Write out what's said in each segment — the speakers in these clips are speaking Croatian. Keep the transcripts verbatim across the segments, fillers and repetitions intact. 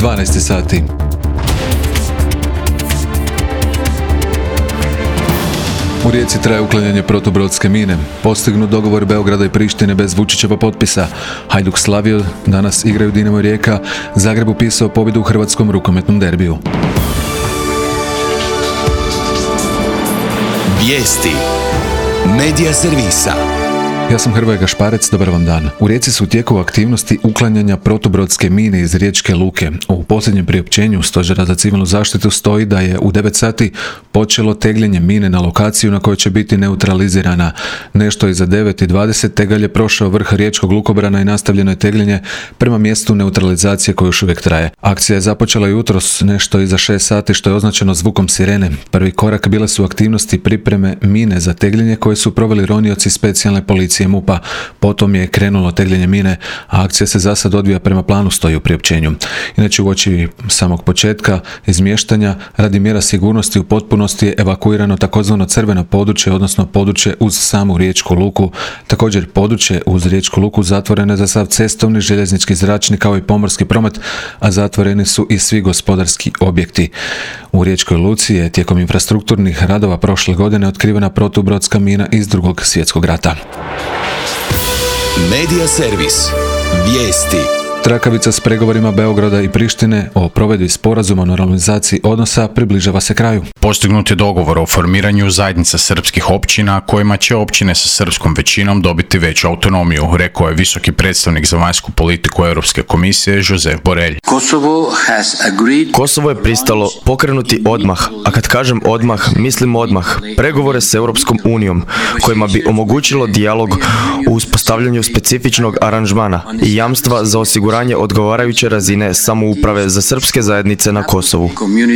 dvanaest sati. U Rijeci traje uklanjanje protubrodske mine. Postignut dogovor Beograda i Prištine bez Vučićeva potpisa. Hajduk slavio, danas igraju Dinamo i Rijeka. Zagreb upisao pobjedu u hrvatskom rukometnom derbiju. Vijesti Medija servisa. Ja sam Hrvoje Gašparec, dobar vam dan. U Rijeci su u tijeku aktivnosti uklanjanja protubrodske mine iz riječke luke. U posljednjem priopćenju Stožera za civilnu zaštitu stoji da je u devet sati počelo tegljenje mine na lokaciju na kojoj će biti neutralizirana. Nešto iza devet i dvadeset tegalj je prošao vrh riječkog lukobrana i nastavljeno je tegljenje prema mjestu neutralizacije koje još uvijek traje. Akcija je započela jutros nešto iza šest sati što je označeno zvukom sirene. Prvi korak bile su aktivnosti pripreme mine za tegljenje koje su proveli ronioci specijalne policije MUP-a. Potom je krenulo tegljenje mine, a akcija se zasad odvija prema planu, stoji u priopćenju. Inače, uoči samog početka izmještanja radi mjera sigurnosti u potpunosti je evakuirano takozvano crveno područje, odnosno područje uz samu riječku luku. Također područje uz riječku luku zatvoreno je za sav cestovni, željeznički, zračni kao i pomorski promet, a zatvoreni su i svi gospodarski objekti. U riječkoj luci je tijekom infrastrukturnih radova prošle godine otkrivena protubrodska mina iz Drugog svjetskog rata. Medija servis. Vijesti. Trakavica s pregovorima Beograda i Prištine o provedbi sporazuma o normalizaciji odnosa približava se kraju. Postignut je dogovor o formiranju zajednica srpskih općina kojima će općine sa srpskom većinom dobiti veću autonomiju, rekao je visoki predstavnik za vanjsku politiku Europske komisije Josep Borrell. Kosovo je pristalo pokrenuti odmah, a kad kažem odmah, mislim odmah, pregovore s Europskom unijom kojima bi omogućilo dijalog u uspostavljanju specifičnog aranžmana i jamstva za osiguranje odgovarajuće razine samouprave za srpske zajednice na Kosovu.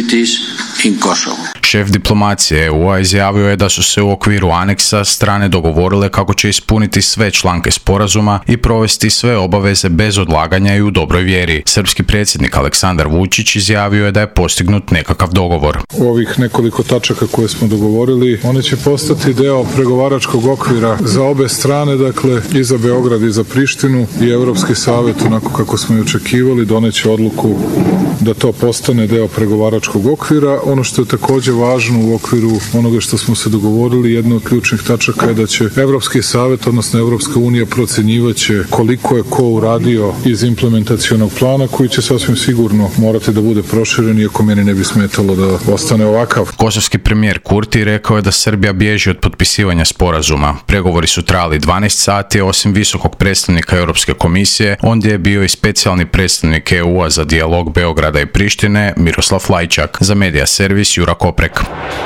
Šef diplomacije E U-a izjavio je da su se u okviru aneksa strane dogovorile kako će ispuniti sve članke sporazuma i provesti sve obaveze bez odlaganja i u dobroj vjeri. Srpski predsjednik Aleksandar Vučić izjavio je da je postignut nekakav dogovor. Ovih nekoliko tačaka koje smo dogovorili, one će postati deo pregovaračkog okvira za obe strane, dakle i za Beograd i za Prištinu, i Europski savjet, onako kako smo i očekivali, doneće odluku da to postane deo pregovaračkog okvira. Ono što je također važno u okviru onoga što smo se dogovorili, jedna od ključnih tačaka je da će Europski savjet, odnosno Europska unija, procjenjivaće koliko je ko uradio iz implementacionog plana, koji će sasvim sigurno morati da bude proširen, iako meni ne bi smetalo da ostane ovakav. Kosovski premijer Kurti rekao je da Srbija bježi od potpisivanja sporazuma. Pregovori su trajali dvanaest sati, osim visokog predstavnika Europske komisije, ondje je bio i specijalni predstavnik E U-a za dijalog Beograda i Prištine Miroslav Lajčak. Za Medija servis Jura Koprek.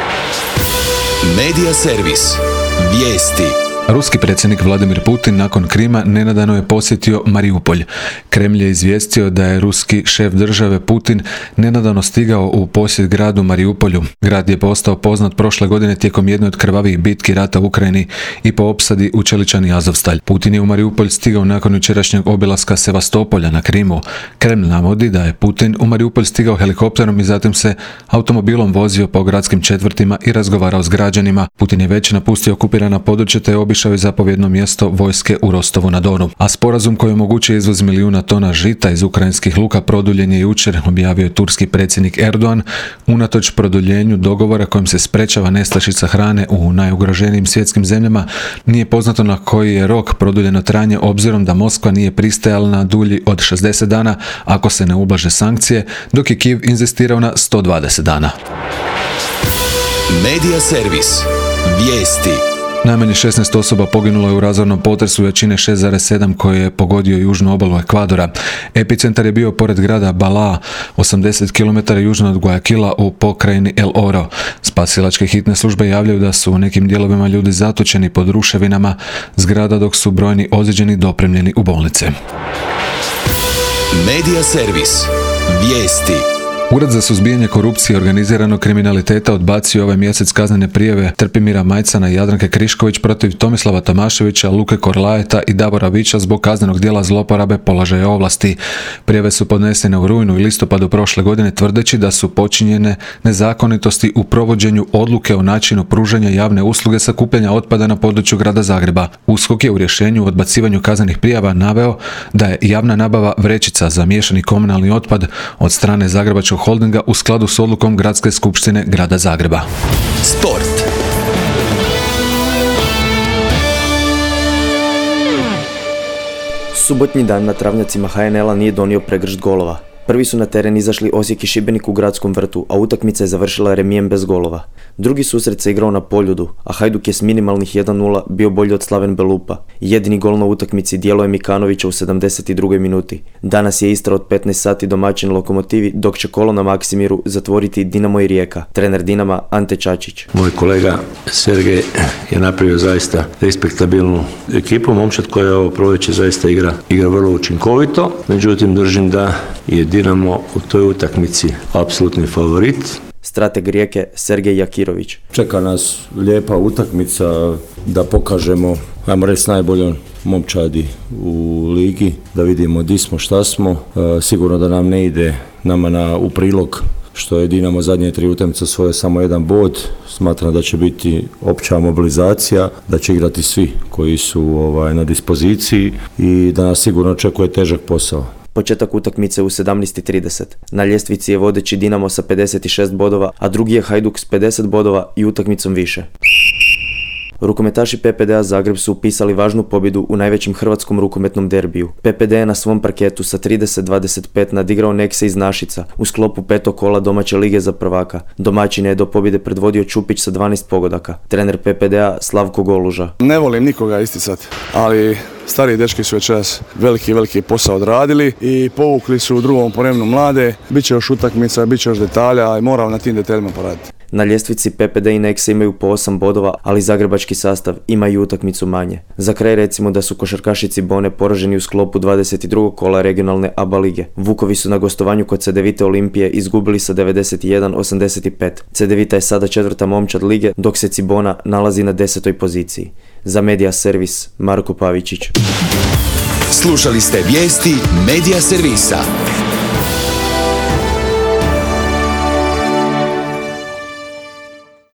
Medija servis. Vijesti. Ruski predsjednik Vladimir Putin nakon Krima nenadano je posjetio Mariupolj. Kremlj je izvijestio da je ruski šef države Putin nenadano stigao u posjet gradu Mariupolju. Grad je postao poznat prošle godine tijekom jedne od krvavih bitki rata u Ukrajini i po opsadi u Čeličani Azovstalj. Putin je u Mariupolj stigao nakon jučerašnjeg obilaska Sevastopolja na Krimu. Kremlj navodi da je Putin u Mariupolj stigao helikopterom i zatim se automobilom vozio po gradskim četvrtima i razgovarao s građanima. Putin je već napustio okupirana područja te je obišao je zapovjedno mjesto vojske u Rostovu na Donu. A sporazum koji omogućuje izvoz milijuna tona žita iz ukrajinskih luka produljen je jučer, objavio je turski predsjednik Erdogan, unatoč produljenju dogovora kojim se sprečava nestašica hrane u najugroženijim svjetskim zemljama. Nije poznato na koji je rok produljeno trajanje, obzirom da Moskva nije pristajala na dulji od šezdeset dana ako se ne ublaže sankcije, dok je Kijev inzistirao na sto dvadeset dana. Medija servis. Vijesti. Najmanje šesnaest osoba poginulo je u razornom potresu jačine šest zarez sedam koji je pogodio južnu obalu Ekvadora. Epicentar je bio pored grada Balaa, osamdeset kilometara južno od Guayaquila u pokrajini El Oro. Spasilačke hitne službe javljaju da su u nekim dijelovima ljudi zatočeni pod ruševinama zgrada, dok su brojni ozlijeđeni dopremljeni u bolnice. Medija servis. Vijesti. Ured za suzbijanje korupcije i organiziranog kriminaliteta odbacio ovaj mjesec kaznene prijave Trpimira Majcana i Jadranke Krišković protiv Tomislava Tomaševića, Luke Korlajeta i Davora Vića zbog kaznenog djela zloporabe položaja ovlasti. Prijave su podnesene u rujnu i listopadu prošle godine tvrdeći da su počinjene nezakonitosti u provođenju odluke o načinu pružanja javne usluge sakupljanja otpada na području grada Zagreba. U S K O K je u rješenju o odbacivanju kaznenih prijava naveo da je javna nabava vrećica za miješani komunalni otpad od strane Zagrebačkog holdinga u skladu s odlukom Gradske skupštine grada Zagreba. Sport. Subotnji dan na travnjacima H N L-a nije donio pregršt golova. Prvi su na teren izašli Osijek i Šibenik u Gradskom vrtu, a utakmica je završila remijem bez golova. Drugi susret se igrao na Poljudu, a Hajduk je s minimalnih jedan nula bio bolji od Slaven Belupa. Jedini gol na utakmici djelo je Mikanovića u sedamdeset drugoj minuti. Danas je Istra od petnaest sati domaćin Lokomotivi, dok će kolo na Maksimiru zatvoriti Dinamo i Rijeka. Trener Dinama Ante Čačić. Moj kolega Sergej je napravio zaista respektabilnu ekipu, momčad koja ovo proljeće zaista igra, igra vrlo učinkovito, međutim držim da je Dinamo u toj utakmici apsolutni favorit. Strateg Rijeke Sergej Jakirović. Čeka nas lijepa utakmica da pokažemo, ajmo reći, najboljom momčadi u ligi, da vidimo di smo, šta smo. E, sigurno da nam ne ide nama na, u prilog što je Dinamo zadnje tri utakmice osvojio samo jedan bod. Smatram da će biti opća mobilizacija, da će igrati svi koji su ovaj, na dispoziciji i da nas sigurno očekuje težak posao. Početak utakmice u sedamnaest i trideset. Na ljestvici je vodeći Dinamo sa pedeset šest bodova, a drugi je Hajduk s pedeset bodova i utakmicom više. Rukometaši P P D-a Zagreb su upisali važnu pobjedu u najvećem hrvatskom rukometnom derbiju. P P D je na svom parketu sa trideset dvadeset pet nadigrao Nekse iz Našica u sklopu petog kola domaće lige za prvaka. Domaćin je do pobjede predvodio Čupić sa dvanaest pogodaka. Trener P P D-a Slavko Goluža. Ne volim nikoga isticati, ali stariji dečki su večeras veliki, veliki posao odradili i povukli su u drugom poremnu mlade. Biće još utakmica, biće još detalja i moram na tim detaljima poraditi. Na ljestvici P P D i Nekse imaju po osam bodova, ali zagrebački sastav ima i utakmicu manje. Za kraj recimo da su košarkaši Cibone poraženi u sklopu dvadeset drugog kola regionalne A B A lige. Vukovi su na gostovanju kod Cedevite Olimpije izgubili sa devedeset jedan osamdeset pet. Cedevita je sada četvrta momčad lige, dok se Cibona nalazi na desetoj poziciji. Za Medija Servis, Marko Pavičić. Slušali ste vijesti Medija Servisa.